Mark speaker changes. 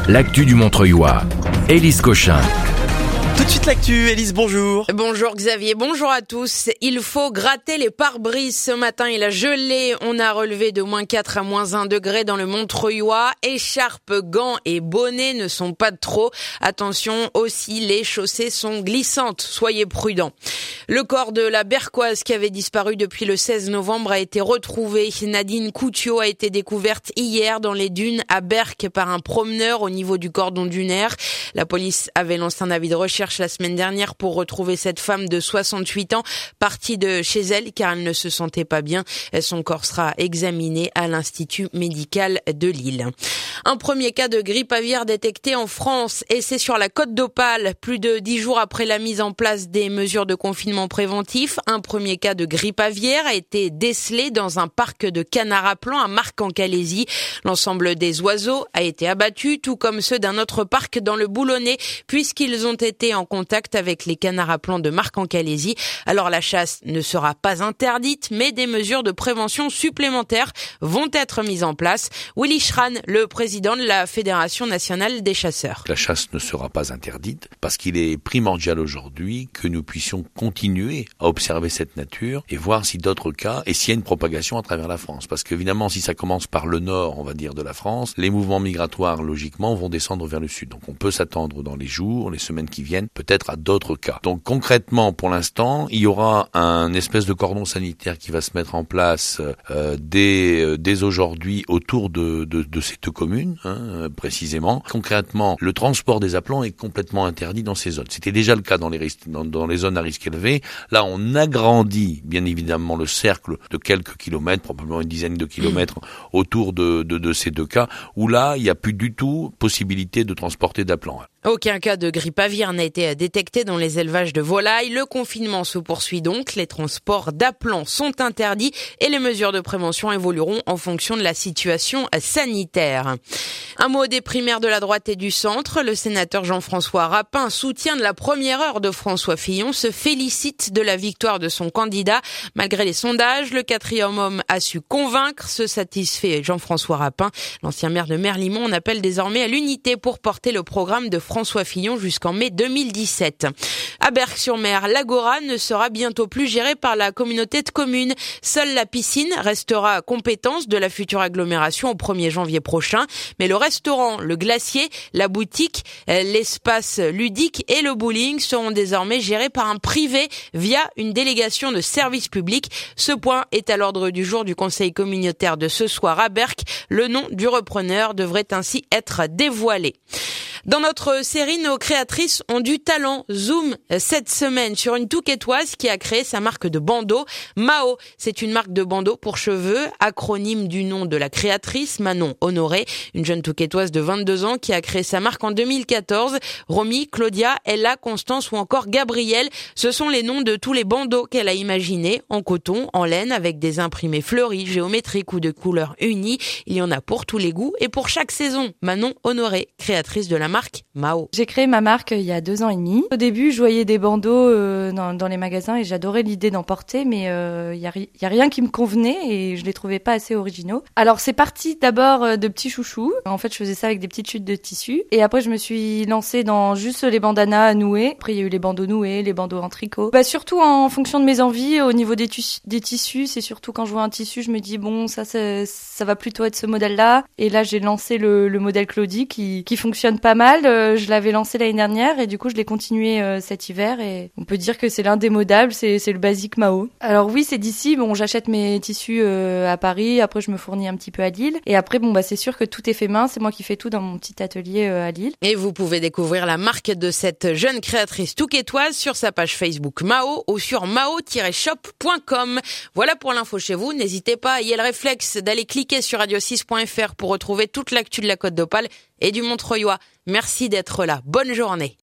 Speaker 1: l'actu du Montreuilois. Élise Cochin.
Speaker 2: Tout de suite l'actu, Élise, bonjour.
Speaker 3: Bonjour Xavier, bonjour à tous. Il faut gratter les pare-brises. Ce matin, il a gelé. On a relevé de -4 à -1 degré dans le Montreuilois. Écharpes, gants et bonnets ne sont pas de trop. Attention aussi, les chaussées sont glissantes. Soyez prudents. Le corps de la Berquoise qui avait disparu depuis le 16 novembre a été retrouvé. Nadine Coutiot a été découverte hier dans les dunes à Berck par un promeneur au niveau du cordon dunaire. La police avait lancé un avis de recherche la semaine dernière pour retrouver cette femme de 68 ans partie de chez elle car elle ne se sentait pas bien. Son corps sera examiné à l'Institut médical de Lille. Un premier cas de grippe aviaire détecté en France et c'est sur la Côte d'Opale. Plus de 10 jours après la mise en place des mesures de confinement préventif, un premier cas de grippe aviaire a été décelé dans un parc de canards à plomb à Marcq-en-Calaisis. L'ensemble des oiseaux a été abattu, tout comme ceux d'un autre parc dans le Boulonnais, puisqu'ils ont été en contact avec les canards à plomb de Marcq-en-Calaisis. Alors la chasse ne sera pas interdite, mais des mesures de prévention supplémentaires vont être mises en place. Willy Schran, le président de la Fédération nationale des chasseurs.
Speaker 4: La chasse ne sera pas interdite parce qu'il est primordial aujourd'hui que nous puissions continuer à observer cette nature et voir si d'autres cas et s'il y a une propagation à travers la France. Parce qu'évidemment, si ça commence par le nord, on va dire, de la France, les mouvements migratoires, logiquement, vont descendre vers le sud. Donc on peut s'attendre dans les jours, les semaines qui viennent, peut-être à d'autres cas. Donc concrètement, pour l'instant, il y aura un espèce de cordon sanitaire qui va se mettre en place dès aujourd'hui autour de ces deux communes, précisément. Concrètement, le transport des appelants est complètement interdit dans ces zones. C'était déjà le cas dans les zones à risque élevé. Là, on agrandit bien évidemment le cercle de quelques kilomètres, probablement une dizaine de kilomètres autour de ces deux cas, où là, il n'y a plus du tout possibilité de transporter d'appelants.
Speaker 3: Aucun cas de grippe aviaire n'a été détecté dans les élevages de volailles. Le confinement se poursuit donc. Les transports d'appelants sont interdits et les mesures de prévention évolueront en fonction de la situation sanitaire. Un mot des primaires de la droite et du centre. Le sénateur Jean-François Rapin, soutien de la première heure de François Fillon, se félicite de la victoire de son candidat. Malgré les sondages, le quatrième homme a su convaincre. Se satisfait Jean-François Rapin. L'ancien maire de Merlimont appelle désormais à l'unité pour porter le programme de François Fillon jusqu'en mai 2017. À Berck-sur-Mer, l'Agora ne sera bientôt plus gérée par la communauté de communes. Seule la piscine restera compétence de la future agglomération au 1er janvier prochain. Mais le restaurant, le glacier, la boutique, l'espace ludique et le bowling seront désormais gérés par un privé via une délégation de service public. Ce point est à l'ordre du jour du conseil communautaire de ce soir à Berck. Le nom du repreneur devrait ainsi être dévoilé. Dans notre série, nos créatrices ont du talent. Zoom cette semaine sur une Touquetoise qui a créé sa marque de bandeaux. Mao, c'est une marque de bandeaux pour cheveux, acronyme du nom de la créatrice, Manon Honoré, une jeune Touquetoise de 22 ans qui a créé sa marque en 2014. Romy, Claudia, Ella, Constance ou encore Gabrielle, ce sont les noms de tous les bandeaux qu'elle a imaginés en coton, en laine, avec des imprimés fleuris, géométriques ou de couleurs unies. Il y en a pour tous les goûts et pour chaque saison. Manon Honoré, créatrice de la marque Mao.
Speaker 5: J'ai créé ma marque il y a 2 ans et demi. Au début, je voyais des bandeaux dans les magasins et j'adorais l'idée d'en porter, mais il y a rien qui me convenait et je les trouvais pas assez originaux. Alors c'est parti d'abord de petits chouchous. En fait, je faisais ça avec des petites chutes de tissu et après je me suis lancée dans juste les bandanas à nouer. Après il y a eu les bandeaux noués, les bandeaux en tricot. Surtout en fonction de mes envies au niveau des tissus, c'est surtout quand je vois un tissu, je me dis bon ça va plutôt être ce modèle-là. Et là j'ai lancé le modèle Claudie qui fonctionne pas mal. Je l'avais lancé l'année dernière et du coup je l'ai continué cet hiver et on peut dire que c'est l'indémodable, c'est le basique Mao. Alors oui, c'est d'ici, j'achète mes tissus à Paris, après je me fournis un petit peu à Lille et après c'est sûr que tout est fait main, c'est moi qui fais tout dans mon petit atelier à Lille.
Speaker 3: Et vous pouvez découvrir la marque de cette jeune créatrice touquetoise sur sa page Facebook Mao ou sur mao-shop.com. Voilà pour l'info chez vous, n'hésitez pas, ayez le réflexe d'aller cliquer sur radio6.fr pour retrouver toute l'actu de la Côte d'Opale et du Montreuilois. Merci d'être là. Bonne journée.